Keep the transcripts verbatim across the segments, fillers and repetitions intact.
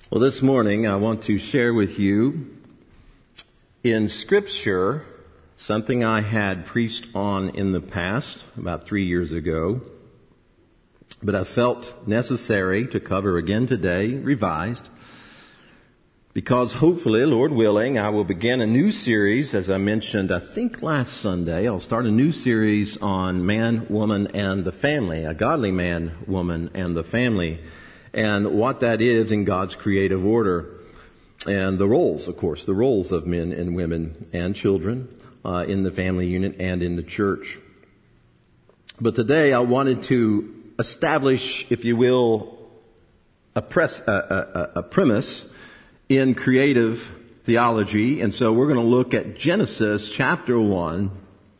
Well, this morning I want to share with you in Scripture something I had preached on in the past, about three years ago, but I felt necessary to cover again today, revised, because hopefully, Lord willing, I will begin a new series, as I mentioned, I think last Sunday. I'll start a new series on man, woman, and the family, a godly man, woman, and the family, and what that is in God's creative order, and the roles, of course, the roles of men and women and children uh, in the family unit and in the church. But today I wanted to establish, if you will, a, press, a, a, a premise in creative theology, and so we're going to look at Genesis chapter one,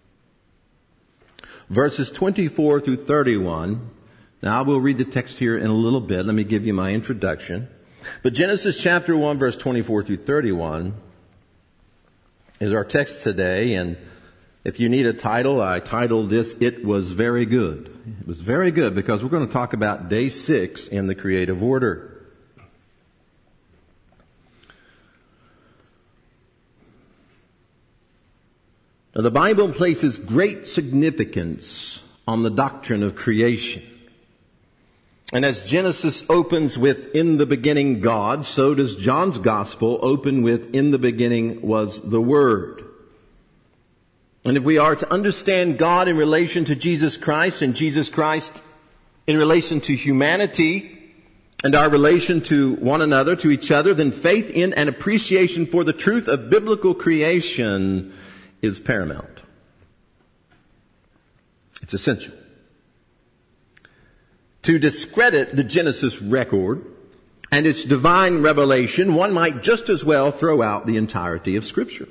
verses twenty-four through thirty-one. Now, I will read the text here in a little bit. Let me give you my introduction. But Genesis chapter one, verse twenty-four through thirty-one is our text today. And if you need a title, I titled this, It Was Very Good. It was very good because we're going to talk about day six in the creative order. Now, the Bible places great significance on the doctrine of creation. And as Genesis opens with, in the beginning God, so does John's gospel open with, in the beginning was the Word. And if we are to understand God in relation to Jesus Christ and Jesus Christ in relation to humanity and our relation to one another, to each other, then faith in and appreciation for the truth of biblical creation is paramount. It's essential. To discredit the Genesis record and its divine revelation, one might just as well throw out the entirety of Scripture.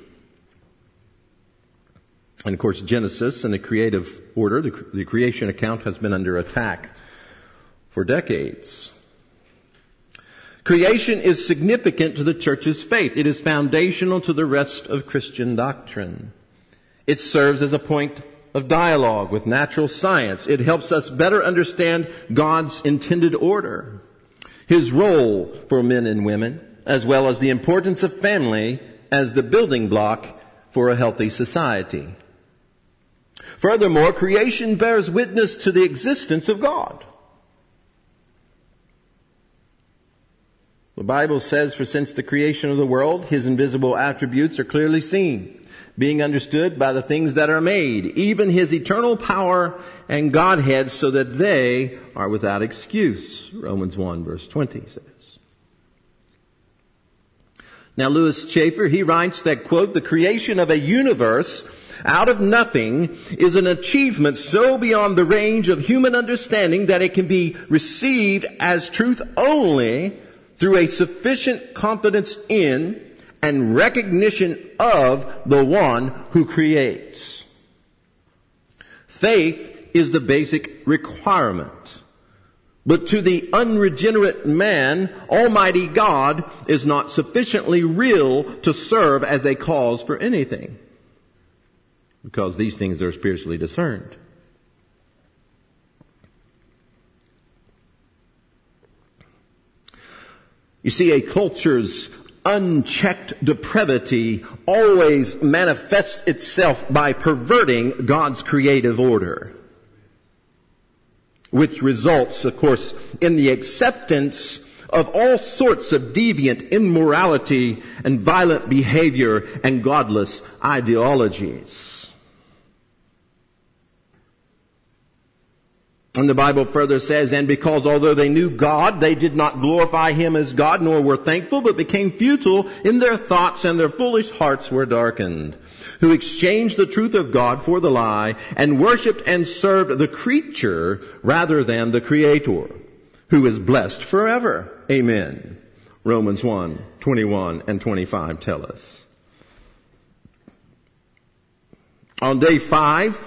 And of course, Genesis and the creative order, the, the creation account, has been under attack for decades. Creation is significant to the church's faith. It is foundational to the rest of Christian doctrine. It serves as a point of dialogue with natural science. It helps us better understand God's intended order, His role for men and women, as well as the importance of family as the building block for a healthy society. Furthermore, creation bears witness to the existence of God. The Bible says, for since the creation of the world, His invisible attributes are clearly seen, being understood by the things that are made, even His eternal power and Godhead, so that they are without excuse. Romans one verse twenty says. Now, Louis Schaeffer, he writes that, quote, the creation of a universe out of nothing is an achievement so beyond the range of human understanding that it can be received as truth only through a sufficient confidence in and recognition of the one who creates. Faith is the basic requirement. But to the unregenerate man, Almighty God is not sufficiently real to serve as a cause for anything, because these things are spiritually discerned. You see, a culture's unchecked depravity always manifests itself by perverting God's creative order, which results, of course, in the acceptance of all sorts of deviant immorality and violent behavior and godless ideologies. And the Bible further says, and because although they knew God, they did not glorify Him as God, nor were thankful, but became futile in their thoughts, and their foolish hearts were darkened, who exchanged the truth of God for the lie, and worshipped and served the creature rather than the Creator, who is blessed forever. Amen. Romans one, twenty-one and twenty-five tell us. On day five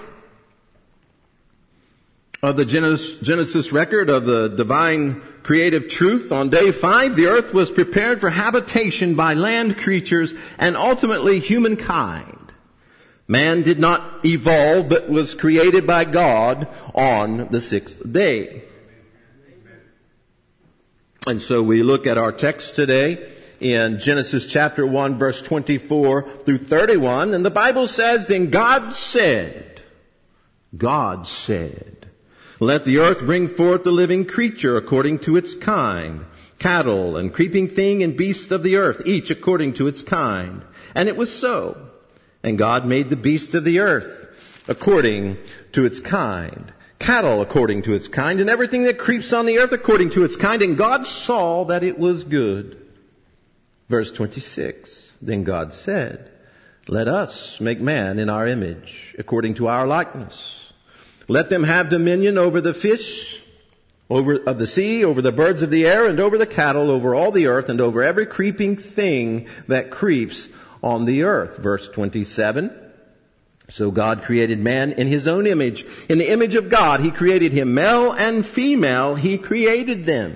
of the Genesis record of the divine creative truth, on day five, the earth was prepared for habitation by land creatures and ultimately humankind. Man did not evolve, but was created by God on the sixth day. And so we look at our text today in Genesis chapter one, verse twenty-four through thirty-one. And the Bible says, "Then God said, God said, let the earth bring forth the living creature according to its kind, cattle and creeping thing and beasts of the earth, each according to its kind. And it was so. And God made the beasts of the earth according to its kind, cattle according to its kind, and everything that creeps on the earth according to its kind. And God saw that it was good." Verse twenty-six, "Then God said, let us make man in our image, according to our likeness. Let them have dominion over the fish over of the sea, over the birds of the air, and over the cattle, over all the earth, and over every creeping thing that creeps on the earth." Verse twenty-seven, "So God created man in his own image. In the image of God he created him, male and female he created them.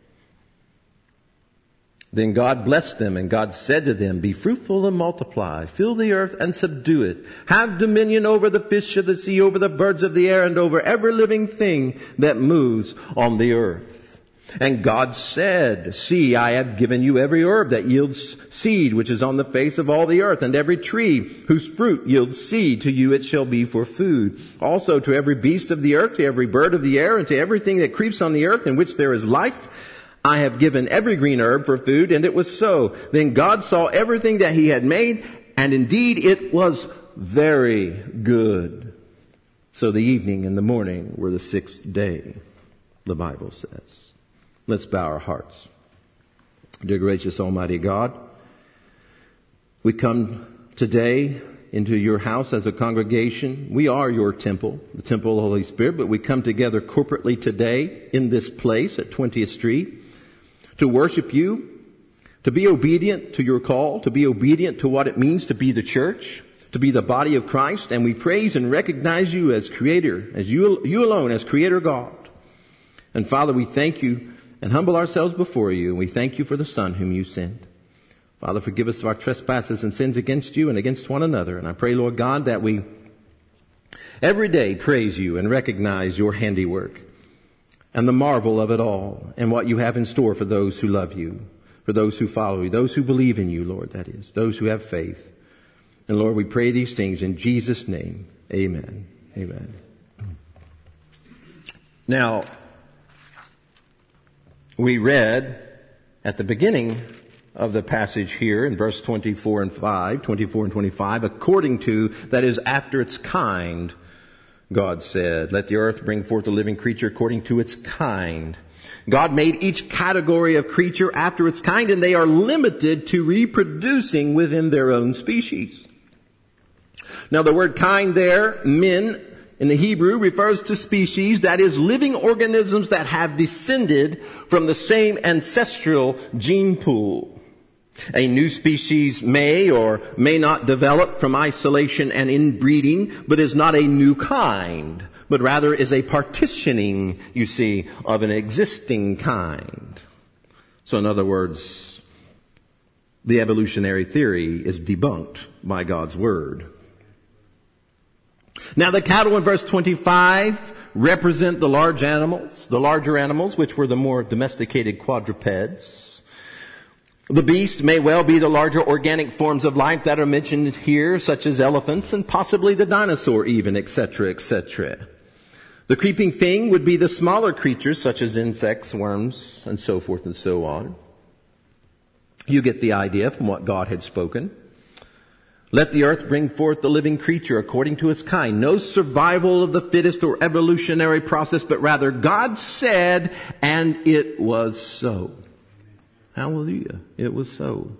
Then God blessed them, and God said to them, be fruitful and multiply, fill the earth and subdue it. Have dominion over the fish of the sea, over the birds of the air, and over every living thing that moves on the earth. And God said, see, I have given you every herb that yields seed, which is on the face of all the earth, and every tree whose fruit yields seed. To you it shall be for food. Also to every beast of the earth, to every bird of the air, and to everything that creeps on the earth, in which there is life, I have given every green herb for food." And it was so. Then God saw everything that he had made, and indeed it was very good. So the evening and the morning were the sixth day, the Bible says. Let's bow our hearts. Dear gracious Almighty God, we come today into your house as a congregation. We are your temple, the temple of the Holy Spirit, but we come together corporately today in this place at twentieth Street to worship you, to be obedient to your call, to be obedient to what it means to be the church, to be the body of Christ. And we praise and recognize you as creator, as you, you alone as creator God. And Father, we thank you and humble ourselves before you. And we thank you for the Son whom you sent. Father, forgive us of our trespasses and sins against you and against one another. And I pray, Lord God, that we every day praise you and recognize your handiwork and the marvel of it all, and what you have in store for those who love you, for those who follow you, those who believe in you, Lord, that is, those who have faith. And Lord, we pray these things in Jesus' name. Amen. Amen. Now, we read at the beginning of the passage here in verse twenty-four and five, twenty-four and twenty-five, according to, that is, after its kind, God said, let the earth bring forth a living creature according to its kind. God made each category of creature after its kind, and they are limited to reproducing within their own species. Now the word kind there, min, in the Hebrew refers to species, that is, living organisms that have descended from the same ancestral gene pool. A new species may or may not develop from isolation and inbreeding, but is not a new kind, but rather is a partitioning, you see, of an existing kind. So in other words, the evolutionary theory is debunked by God's Word. Now the cattle in verse twenty-five represent the large animals, the larger animals, which were the more domesticated quadrupeds. The beast may well be the larger organic forms of life that are mentioned here, such as elephants and possibly the dinosaur even, et cetera, et cetera. The creeping thing would be the smaller creatures, such as insects, worms, and so forth and so on. You get the idea from what God had spoken. Let the earth bring forth the living creature according to its kind. No survival of the fittest or evolutionary process, but rather God said, and it was so. Hallelujah. It was so.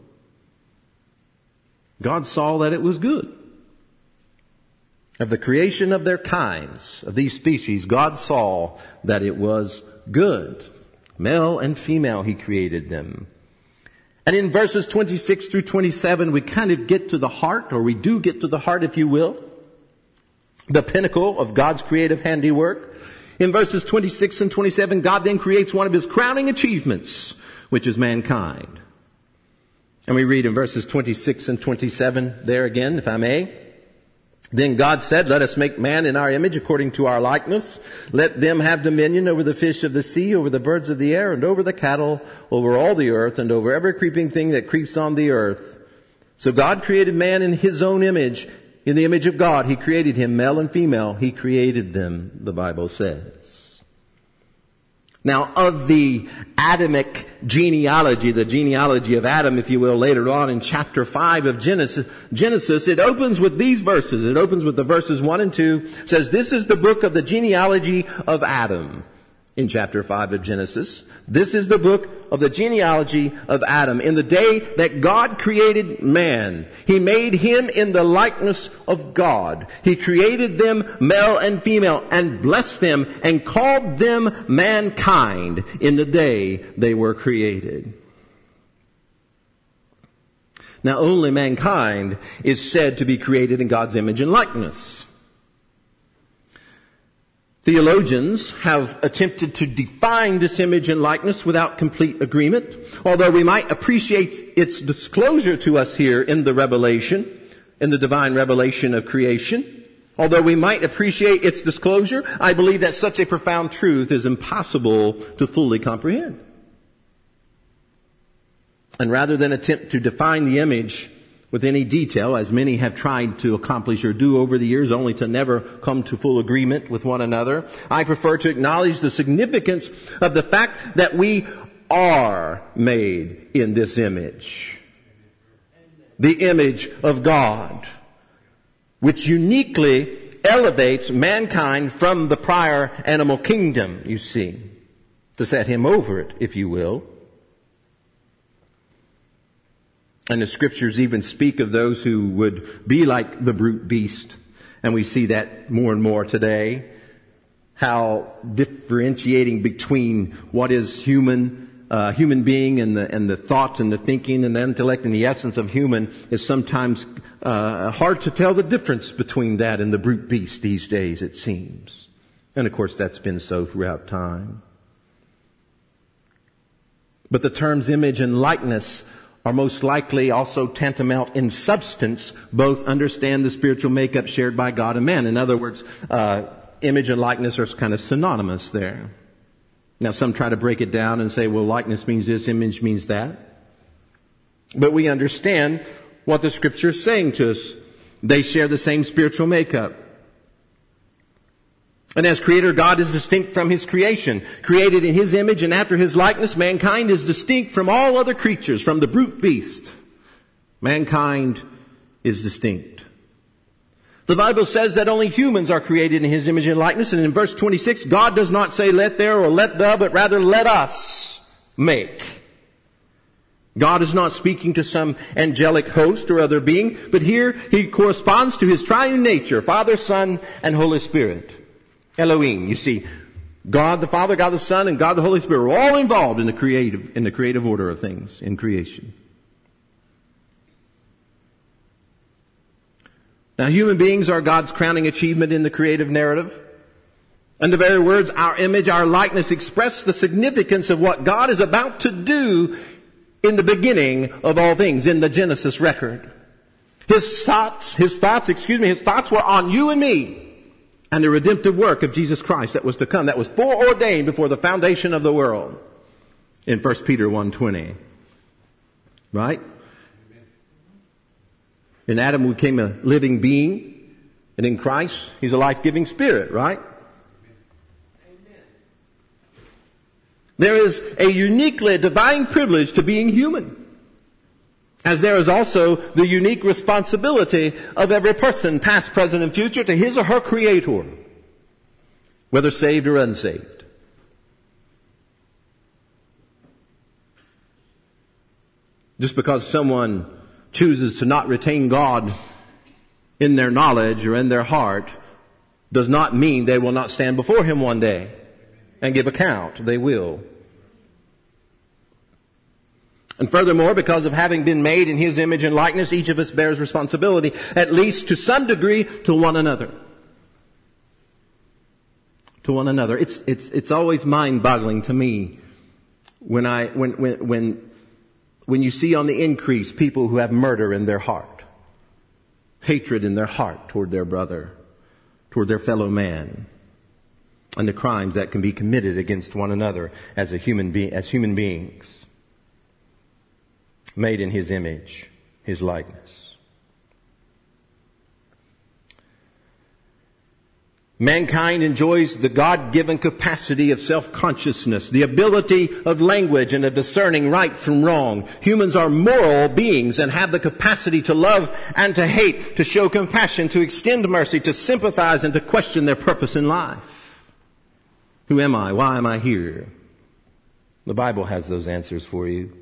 God saw that it was good. Of the creation of their kinds, of these species, God saw that it was good. Male and female, He created them. And in verses twenty-six through twenty-seven, we kind of get to the heart, or we do get to the heart, if you will, the pinnacle of God's creative handiwork. In verses twenty-six and twenty-seven, God then creates one of His crowning achievements, which is mankind. And we read in verses twenty-six and twenty-seven there again, if I may. Then God said, let us make man in our image according to our likeness. Let them have dominion over the fish of the sea, over the birds of the air, and over the cattle, over all the earth, and over every creeping thing that creeps on the earth. So God created man in his own image. In the image of God, he created him, male and female. He created them, the Bible says. Now, of the Adamic genealogy, the genealogy of Adam, if you will, later on in chapter five of Genesis, Genesis, it opens with these verses. It opens with the verses one and two. It says, this is the book of the genealogy of Adam. In chapter five of Genesis. This is the book of the genealogy of Adam. In the day that God created man, He made him in the likeness of God. He created them male and female and blessed them and called them mankind in the day they were created. Now only mankind is said to be created in God's image and likeness. Theologians have attempted to define this image and likeness without complete agreement, although we might appreciate its disclosure to us here in the revelation, in the divine revelation of creation. Although we might appreciate its disclosure, I believe that such a profound truth is impossible to fully comprehend. And rather than attempt to define the image with any detail, as many have tried to accomplish or do over the years, only to never come to full agreement with one another, I prefer to acknowledge the significance of the fact that we are made in this image. The image of God, which uniquely elevates mankind from the prior animal kingdom, you see, to set him over it, if you will. And the scriptures even speak of those who would be like the brute beast. And we see that more and more today. How differentiating between what is human, uh, human being and the, and the thought and the thinking and the intellect and the essence of human is sometimes, uh, hard to tell the difference between that and the brute beast these days, it seems. And of course that's been so throughout time. But the terms image and likeness are most likely also tantamount in substance. Both understand the spiritual makeup shared by God and man. In other words, uh, image and likeness are kind of synonymous there. Now some try to break it down and say, well, likeness means this, image means that. But we understand what the scripture is saying to us. They share the same spiritual makeup. And as creator, God is distinct from His creation. Created in His image and after His likeness, mankind is distinct from all other creatures, from the brute beast. Mankind is distinct. The Bible says that only humans are created in His image and likeness. And in verse twenty-six, God does not say let there or let the, but rather let us make. God is not speaking to some angelic host or other being, but here He corresponds to His triune nature, Father, Son, and Holy Spirit. Elohim, you see, God the Father, God the Son, and God the Holy Spirit are all involved in the creative, in the creative order of things in creation. Now, human beings are God's crowning achievement in the creative narrative. And the very words, our image, our likeness, express the significance of what God is about to do in the beginning of all things, in the Genesis record. His thoughts, his thoughts, excuse me, his thoughts were on you and me. And the redemptive work of Jesus Christ that was to come, that was foreordained before the foundation of the world. In First Peter one twenty. Right? In Adam we became a living being. And in Christ, He's a life-giving spirit, right? There is a uniquely divine privilege to being human. As there is also the unique responsibility of every person, past, present, and future, to his or her Creator, whether saved or unsaved. Just because someone chooses to not retain God in their knowledge or in their heart does not mean they will not stand before Him one day and give account. They will. And furthermore, because of having been made in His image and likeness, each of us bears responsibility, at least to some degree, to one another. To one another. It's, it's, it's always mind-boggling to me when I, when, when, when, when you see on the increase people who have murder in their heart. hatred in their heart toward their brother, toward their fellow man, and the crimes that can be committed against one another as a human being, as human beings, made in His image, His likeness. Mankind enjoys the God-given capacity of self-consciousness, the ability of language and of discerning right from wrong. Humans are moral beings and have the capacity to love and to hate, to show compassion, to extend mercy, to sympathize, and to question their purpose in life. Who am I? Why am I here? The Bible has those answers for you.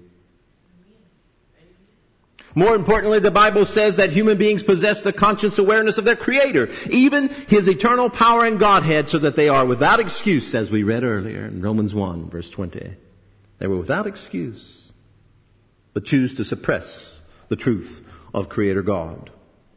More importantly, the Bible says that human beings possess the conscious awareness of their Creator, even His eternal power and Godhead, so that they are without excuse, as we read earlier in Romans one, verse twenty. They were without excuse, but choose to suppress the truth of Creator God.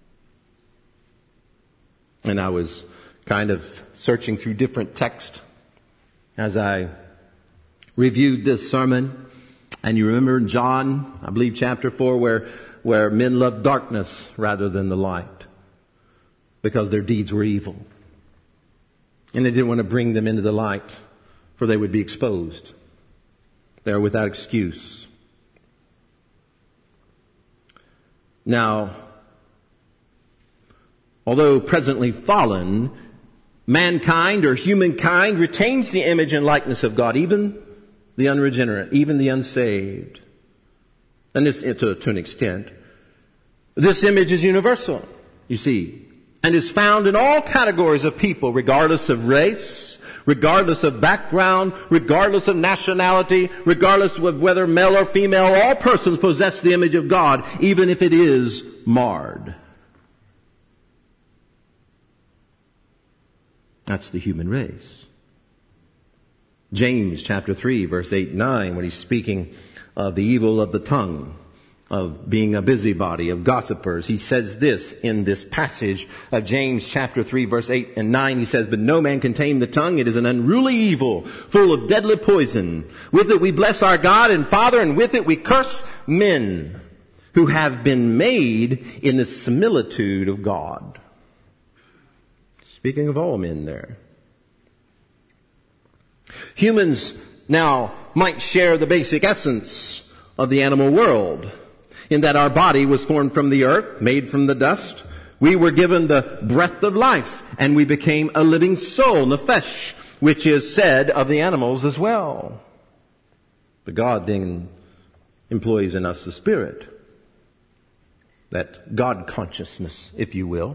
And I was kind of searching through different texts as I reviewed this sermon. And you remember in John, I believe chapter four, where, where men loved darkness rather than the light because their deeds were evil. And they didn't want to bring them into the light, for they would be exposed. They are without excuse. Now, although presently fallen, mankind or humankind retains the image and likeness of God, even the unregenerate, even the unsaved. And this, to, to an extent, this image is universal, you see, and is found in all categories of people, regardless of race, regardless of background, regardless of nationality, regardless of whether male or female. All persons possess the image of God, even if it is marred. That's the human race. James chapter three, verse eight and nine, when he's speaking of the evil of the tongue, of being a busybody, of gossipers, he says this in this passage of James chapter three, verse eight and nine. He says, "But no man can tame the tongue. It is an unruly evil, full of deadly poison. With it we bless our God and Father, and with it we curse men who have been made in the similitude of God." Speaking of all men there. Humans now might share the basic essence of the animal world, in that our body was formed from the earth, made from the dust. We were given the breath of life, and we became a living soul, nefesh, which is said of the animals as well. But God then employs in us the Spirit, that God consciousness, if you will.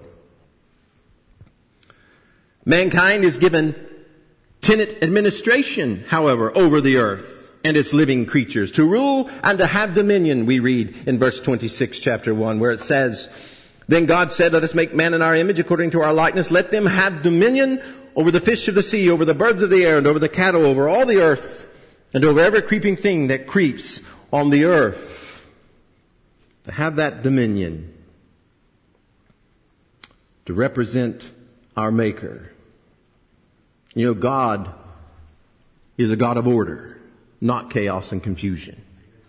Mankind is given tenant administration, however, over the earth and its living creatures, to rule and to have dominion, we read in verse twenty-six, chapter one, where it says, "Then God said, let us make man in our image according to our likeness. Let them have dominion over the fish of the sea, over the birds of the air, and over the cattle, over all the earth, and over every creeping thing that creeps on the earth." To have that dominion, to represent our Maker. You know, God is a God of order, not chaos and confusion.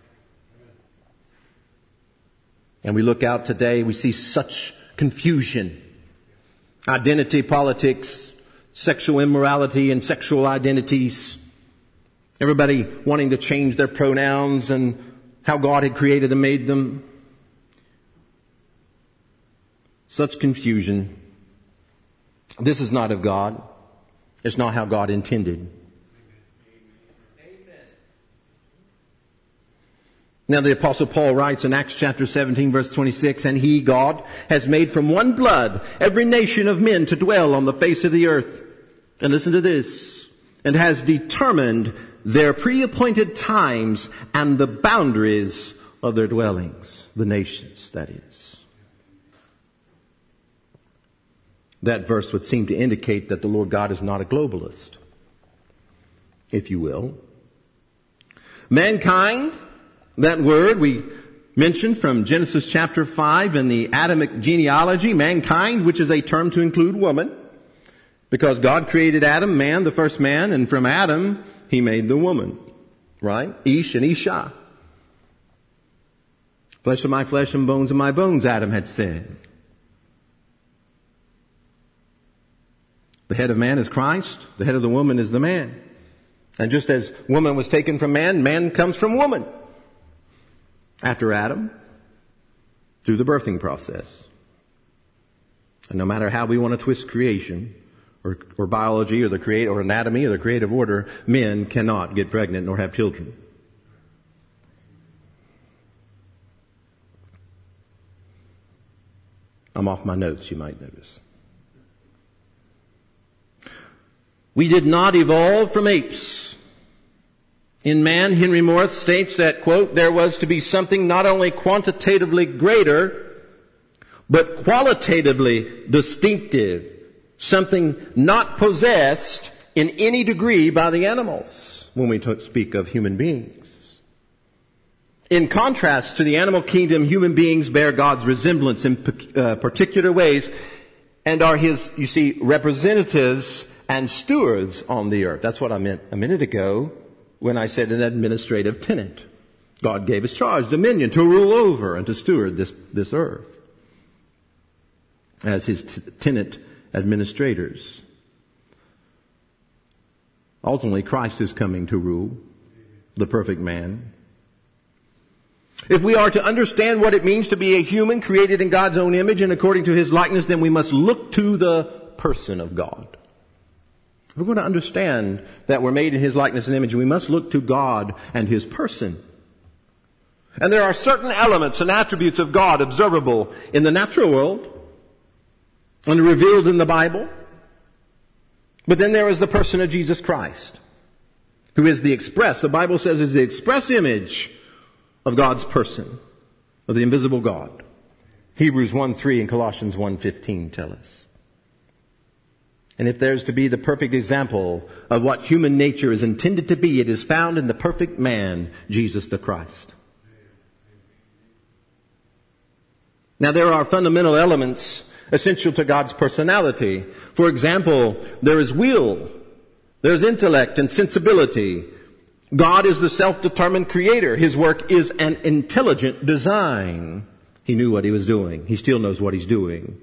And we look out today, we see such confusion. Identity politics, sexual immorality and sexual identities. Everybody wanting to change their pronouns and how God had created and made them. Such confusion. This is not of God. It's not how God intended. Now the Apostle Paul writes in Acts chapter seventeen, verse twenty-six, "And He, God, has made from one blood every nation of men to dwell on the face of the earth." And listen to this. "And has determined their pre-appointed times and the boundaries of their dwellings." The nations, that is. That verse would seem to indicate that the Lord God is not a globalist, if you will. Mankind, that word we mentioned from Genesis chapter five in the Adamic genealogy, mankind, which is a term to include woman, because God created Adam, man, the first man, and from Adam He made the woman, right? Ish and Isha. Flesh of my flesh and bones of my bones, Adam had said. The head of man is Christ. The head of the woman is the man. And just as woman was taken from man, man comes from woman. After Adam, through the birthing process. And no matter how we want to twist creation, or, or biology, or the create, or anatomy, or the creative order, men cannot get pregnant nor have children. I'm off my notes, you might notice. We did not evolve from apes. In man, Henry Morris states that, quote, there was to be something not only quantitatively greater, but qualitatively distinctive, something not possessed in any degree by the animals when we speak of human beings. In contrast to the animal kingdom, human beings bear God's resemblance in uh, particular ways and are His, you see, representatives and stewards on the earth. That's what I meant a minute ago when I said an administrative tenant. God gave us charge, dominion, to rule over and to steward this, this earth as His t- tenant administrators. Ultimately, Christ is coming to rule, the perfect man. If we are to understand what it means to be a human created in God's own image and according to His likeness, then we must look to the person of God. If we're going to understand that we're made in His likeness and image, we must look to God and His person. And there are certain elements and attributes of God observable in the natural world and revealed in the Bible. But then there is the person of Jesus Christ, who is the express, the Bible says, is the express image of God's person, of the invisible God. Hebrews one three and Colossians one fifteen tell us. And if there's to be the perfect example of what human nature is intended to be, it is found in the perfect man, Jesus the Christ. Now there are fundamental elements essential to God's personality. For example, there is will, there's intellect and sensibility. God is the self-determined creator. His work is an intelligent design. He knew what He was doing. He still knows what He's doing.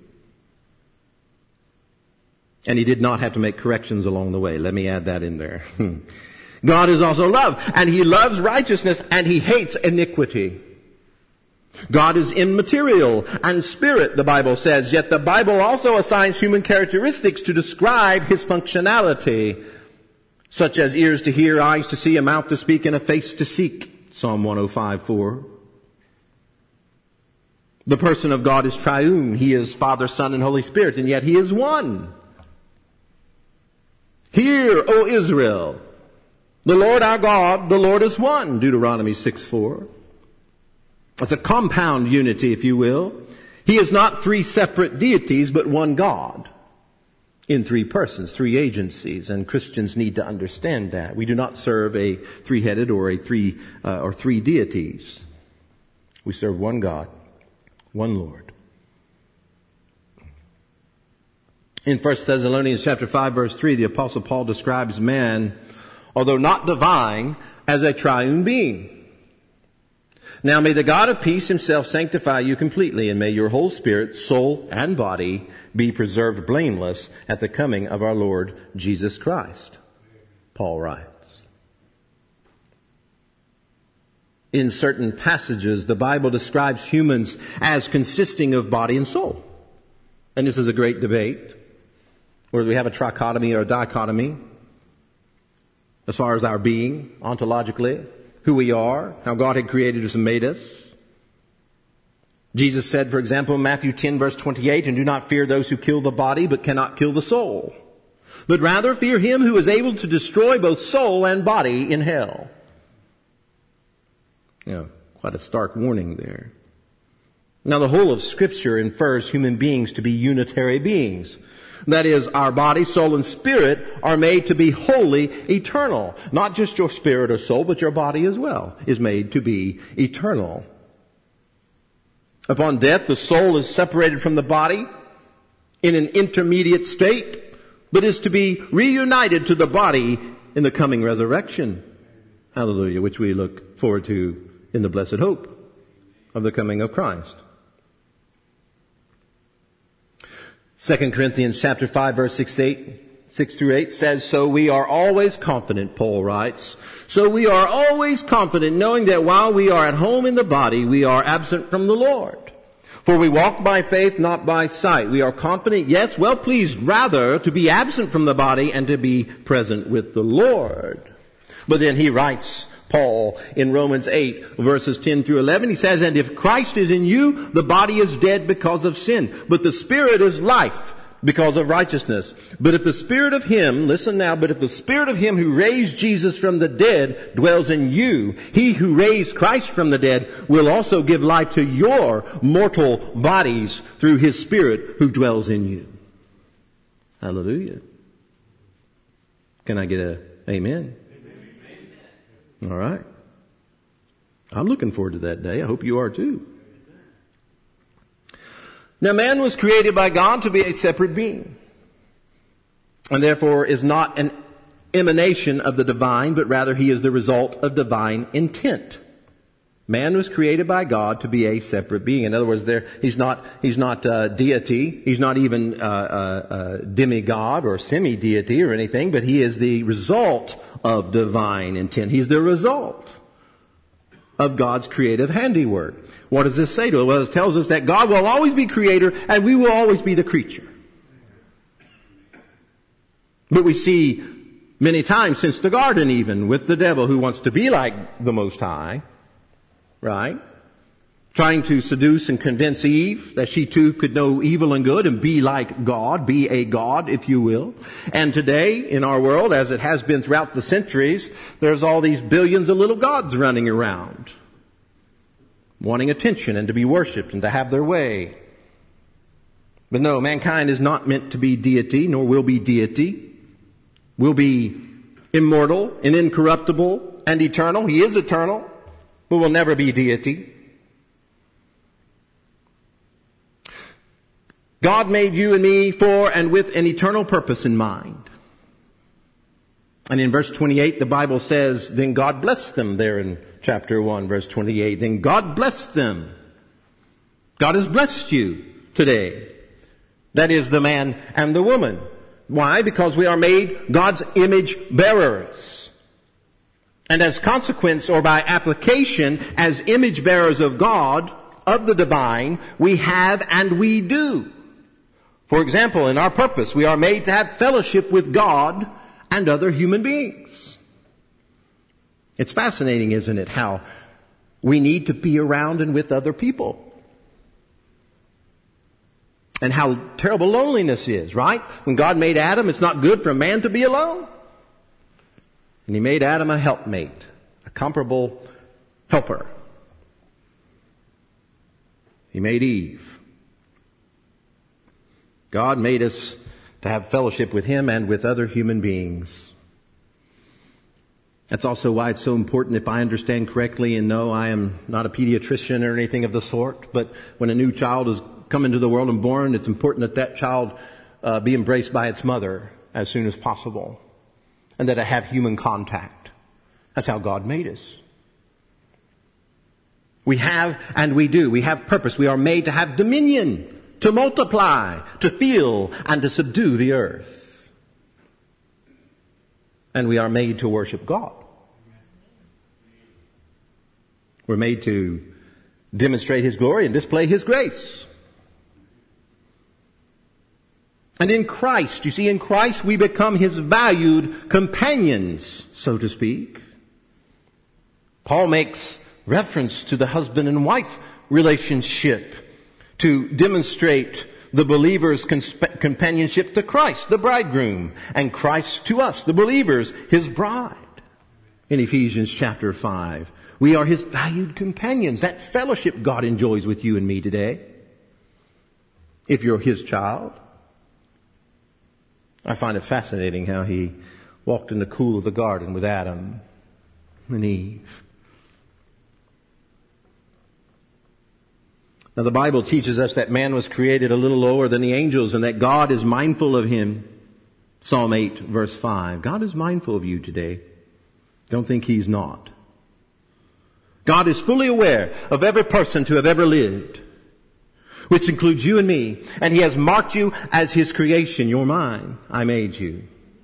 And He did not have to make corrections along the way. Let me add that in there. God is also love, and He loves righteousness, and He hates iniquity. God is immaterial and spirit, the Bible says, yet the Bible also assigns human characteristics to describe His functionality, such as ears to hear, eyes to see, a mouth to speak, and a face to seek. Psalm one oh five four. The person of God is triune. He is Father, Son, and Holy Spirit, and yet He is one. Hear, O Israel, the Lord our God, the Lord is one. Deuteronomy six four. It's a compound unity, if you will. He is not three separate deities, but one God in three persons, three agencies, and Christians need to understand that. We do not serve a three-headed or a three uh, or three deities. We serve one God, one Lord. In First Thessalonians chapter five, verse three, the Apostle Paul describes man, although not divine, as a triune being. Now may the God of peace Himself sanctify you completely, and may your whole spirit, soul, and body be preserved blameless at the coming of our Lord Jesus Christ. Paul writes. In certain passages, the Bible describes humans as consisting of body and soul. And this is a great debate, whether we have a trichotomy or a dichotomy, as far as our being, ontologically, who we are, how God had created us and made us. Jesus said, for example, in Matthew ten, verse twenty-eight, and do not fear those who kill the body, but cannot kill the soul, but rather fear Him who is able to destroy both soul and body in hell. You know, quite a stark warning there. Now, the whole of Scripture infers human beings to be unitary beings. That is, our body, soul, and spirit are made to be wholly eternal. Not just your spirit or soul, but your body as well is made to be eternal. Upon death, the soul is separated from the body in an intermediate state, but is to be reunited to the body in the coming resurrection. Hallelujah, which we look forward to in the blessed hope of the coming of Christ. Second Corinthians chapter five, verse six to eight six through eight says, so we are always confident, Paul writes. So we are always confident, knowing that while we are at home in the body, we are absent from the Lord. For we walk by faith, not by sight. We are confident, yes, well pleased, rather to be absent from the body and to be present with the Lord. But then he writes, Paul, in Romans eight, verses ten through eleven, he says, and if Christ is in you, the body is dead because of sin, but the Spirit is life because of righteousness. But if the Spirit of Him, listen now, but if the Spirit of Him who raised Jesus from the dead dwells in you, He who raised Christ from the dead will also give life to your mortal bodies through His Spirit who dwells in you. Hallelujah. Can I get a amen? Amen. All right. I'm looking forward to that day. I hope you are too. Now, man was created by God to be a separate being, and therefore is not an emanation of the divine, but rather he is the result of divine intent. Man was created by God to be a separate being. In other words, there he's not he's not uh, deity, he's not even uh, uh, uh, demigod or semi-deity or anything, but he is the result of divine intent. He's the result of God's creative handiwork. What does this say to us? Well, it tells us that God will always be creator and we will always be the creature. But we see many times since the garden even with the devil who wants to be like the Most High, right? Trying to seduce and convince Eve that she too could know evil and good and be like God, be a God, if you will. And today in our world, as it has been throughout the centuries, there's all these billions of little gods running around, wanting attention and to be worshipped and to have their way. But no, mankind is not meant to be deity, nor will be deity. We'll be immortal and incorruptible and eternal. He is eternal, but will never be deity. God made you and me for and with an eternal purpose in mind. And in verse twenty-eight, the Bible says, then God blessed them there in chapter one, verse twenty-eight. Then God blessed them. God has blessed you today. That is the man and the woman. Why? Because we are made God's image bearers. And as consequence or by application, as image bearers of God, of the divine, we have and we do. For example, in our purpose, we are made to have fellowship with God and other human beings. It's fascinating, isn't it, how we need to be around and with other people. And how terrible loneliness is, right? When God made Adam, it's not good for a man to be alone. And He made Adam a helpmate, a comparable helper. He made Eve. God made us to have fellowship with Him and with other human beings. That's also why it's so important, if I understand correctly, and no, I am not a pediatrician or anything of the sort, but when a new child is come into the world and born, it's important that that child uh, be embraced by its mother as soon as possible, and that it have human contact. That's how God made us. We have and we do. We have purpose. We are made to have dominion, to multiply, to fill, and to subdue the earth. And we are made to worship God. We're made to demonstrate His glory and display His grace. And in Christ, you see, in Christ we become His valued companions, so to speak. Paul makes reference to the husband and wife relationship to demonstrate the believer's companionship to Christ, the bridegroom, and Christ to us, the believers, His bride. In Ephesians chapter five, we are His valued companions. That fellowship God enjoys with you and me today. If you're His child. I find it fascinating how He walked in the cool of the garden with Adam and Eve. Now the Bible teaches us that man was created a little lower than the angels and that God is mindful of him. Psalm eight verse five. God is mindful of you today. Don't think He's not. God is fully aware of every person to have ever lived, which includes you and me. And He has marked you as His creation. You're mine. I made you.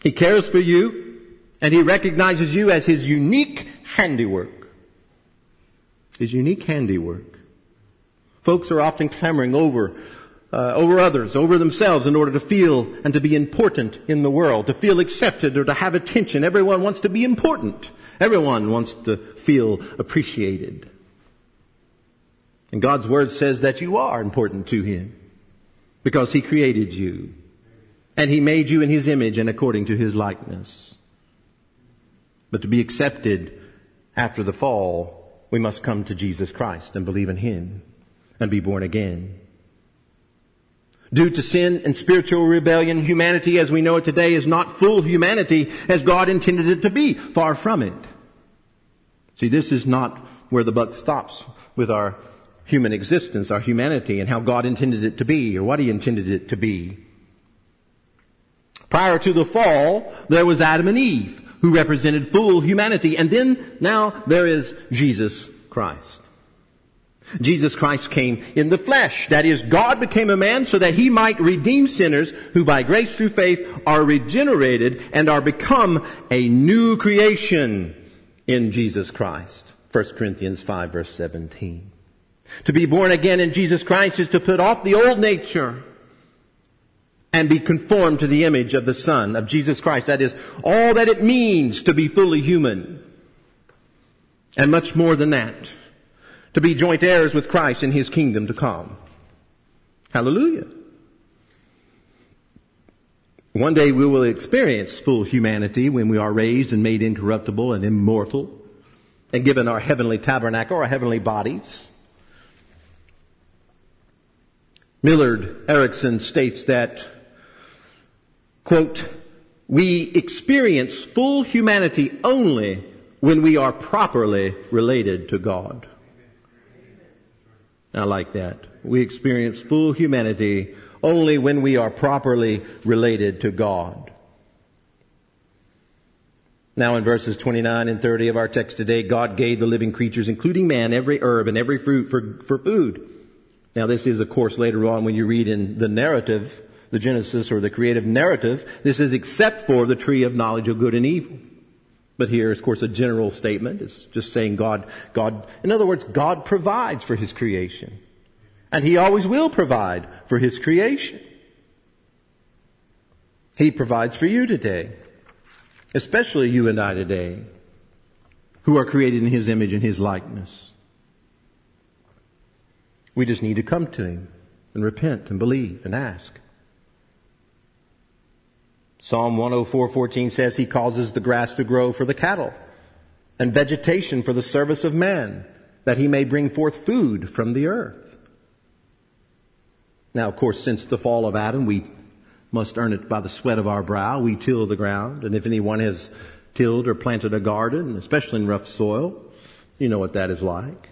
He cares for you, and He recognizes you as His unique handiwork. His unique handiwork. Folks are often clamoring over Uh, over others, over themselves, in order to feel and to be important in the world, to feel accepted or to have attention. Everyone wants to be important. Everyone wants to feel appreciated. And God's Word says that you are important to Him because He created you and He made you in His image and according to His likeness. But to be accepted after the fall, we must come to Jesus Christ and believe in Him and be born again. Due to sin and spiritual rebellion, humanity as we know it today is not full humanity as God intended it to be. Far from it. See, this is not where the buck stops with our human existence, our humanity, and how God intended it to be, or what He intended it to be. Prior to the fall, there was Adam and Eve, who represented full humanity. And then, now, there is Jesus Christ. Jesus Christ came in the flesh. That is, God became a man so that He might redeem sinners who by grace through faith are regenerated and are become a new creation in Jesus Christ. First Corinthians five verse seventeen. To be born again in Jesus Christ is to put off the old nature and be conformed to the image of the Son of Jesus Christ. That is all that it means to be fully human. And much more than that. To be joint heirs with Christ in His kingdom to come. Hallelujah. One day we will experience full humanity when we are raised and made incorruptible and immortal and given our heavenly tabernacle, our heavenly bodies. Millard Erickson states that, quote, we experience full humanity only when we are properly related to God. I like that. We experience full humanity only when we are properly related to God. Now in verses twenty-nine and thirty of our text today, God gave the living creatures, including man, every herb and every fruit for, for food. Now this is, of course, later on when you read in the narrative, the Genesis or the creative narrative, this is except for the tree of knowledge of good and evil. But here is, of course, a general statement. It's just saying God, God, in other words, God provides for His creation. And He always will provide for His creation. He provides for you today. Especially you and I today, who are created in His image and His likeness. We just need to come to Him and repent and believe and ask. Psalm one oh four fourteen says He causes the grass to grow for the cattle and vegetation for the service of man, that He may bring forth food from the earth. Now, of course, since the fall of Adam, we must earn it by the sweat of our brow. We till the ground. And if anyone has tilled or planted a garden, especially in rough soil, you know what that is like.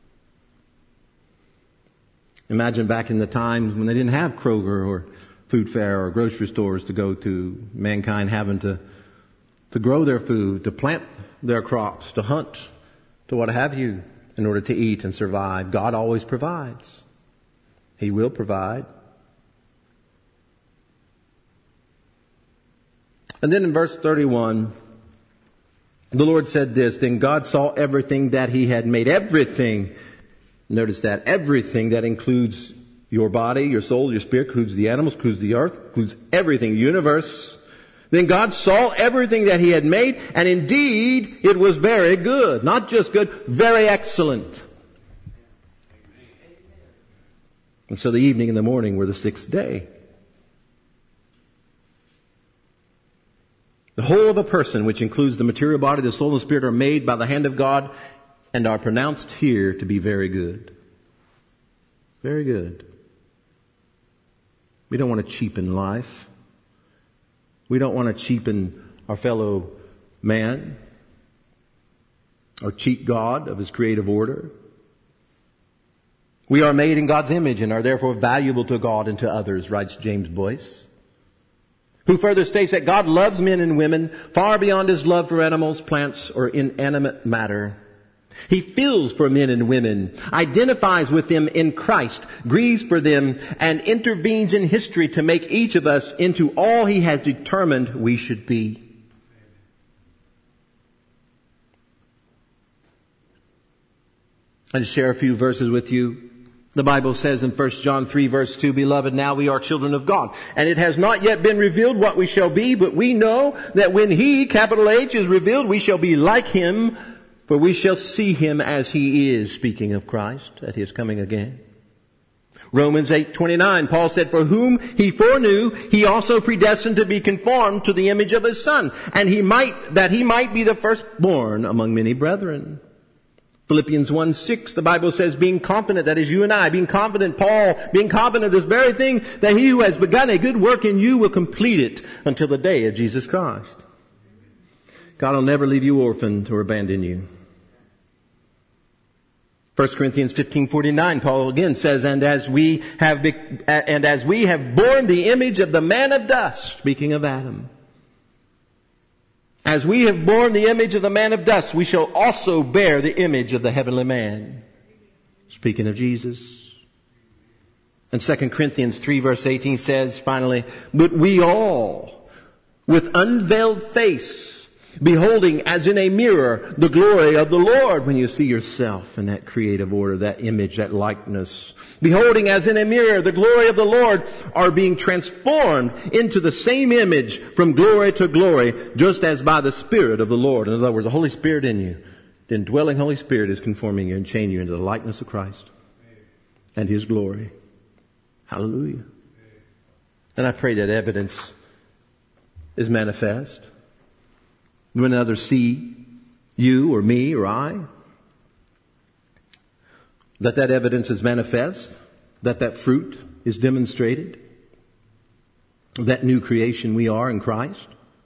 Imagine back in the times when they didn't have Kroger or food fair or grocery stores to go to, mankind having to to grow their food, to plant their crops, to hunt, to what have you, in order to eat and survive. God always provides. He will provide. And then in verse thirty-one, the Lord said this, then God saw everything that He had made. Everything, notice that, everything that includes your body, your soul, your spirit, includes the animals, includes the earth, includes everything, universe. Then God saw everything that He had made, and indeed it was very good. Not just good, very excellent. And so the evening and the morning were the sixth day. The whole of a person, which includes the material body, the soul, and the spirit, are made by the hand of God and are pronounced here to be very good. Very good. We don't want to cheapen life. We don't want to cheapen our fellow man or cheat God of His creative order. We are made in God's image and are therefore valuable to God and to others, writes James Boyce, who further states that God loves men and women far beyond His love for animals, plants, or inanimate matter. He feels for men and women, identifies with them in Christ, grieves for them, and intervenes in history to make each of us into all He has determined we should be. I'll just share a few verses with you. The Bible says in First John three verse two, Beloved, now we are children of God, and it has not yet been revealed what we shall be, but we know that when He, capital H, is revealed, we shall be like Him, for we shall see Him as He is, speaking of Christ at His coming again. Romans eight twenty-nine, Paul said, For whom He foreknew, He also predestined to be conformed to the image of His Son, and He might, that He might be the firstborn among many brethren. Philippians one six, the Bible says, being confident, that is you and I, being confident, Paul, being confident of this very thing, that He who has begun a good work in you will complete it until the day of Jesus Christ. God will never leave you orphaned or abandon you. First Corinthians fifteen forty-nine, Paul again says, and as we have, be- and as we have borne the image of the man of dust, speaking of Adam, as we have borne the image of the man of dust, we shall also bear the image of the heavenly man. Speaking of Jesus. And Second Corinthians three verse eighteen says, finally, but we all, with unveiled face, beholding as in a mirror the glory of the Lord, when you see yourself in that creative order, that image, that likeness, beholding as in a mirror the glory of the Lord, are being transformed into the same image from glory to glory, just as by the Spirit of the Lord. In other words, the Holy Spirit in you, the indwelling Holy Spirit is conforming you and changing you into the likeness of Christ and His glory. Hallelujah. And I pray that evidence is manifest. When others see you or me or I, that that evidence is manifest, that that fruit is demonstrated, that new creation we are in Christ.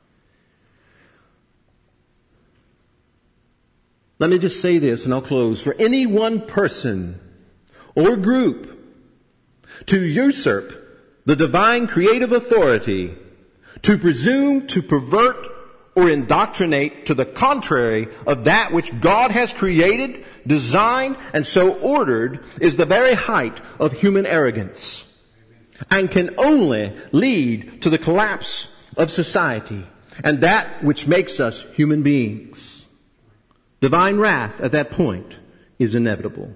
Let me just say this and I'll close. For any one person or group to usurp the divine creative authority, to presume to pervert or indoctrinate to the contrary of that which God has created, designed, and so ordered, is the very height of human arrogance, and can only lead to the collapse of society and that which makes us human beings. Divine wrath at that point is inevitable.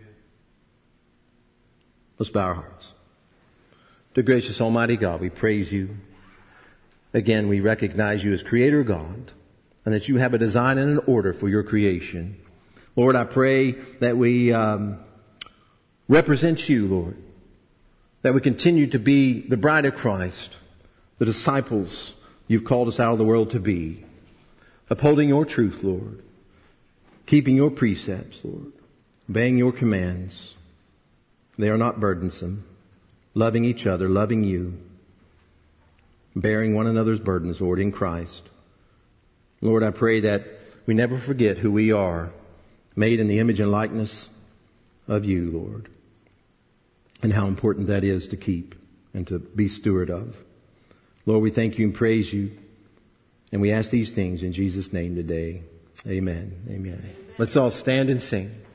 Let's bow our hearts. Dear gracious Almighty God, we praise You. Again, we recognize You as Creator God, and that You have a design and an order for Your creation. Lord, I pray that we um, represent You, Lord, that we continue to be the bride of Christ, the disciples You've called us out of the world to be, upholding Your truth, Lord, keeping Your precepts, Lord, obeying Your commands. They are not burdensome, loving each other, loving You, bearing one another's burdens, Lord, in Christ. Lord, I pray that we never forget who we are, made in the image and likeness of You, Lord, and how important that is to keep and to be steward of. Lord, we thank You and praise You, and we ask these things in Jesus' name today. Amen. Amen. Amen. Let's all stand and sing.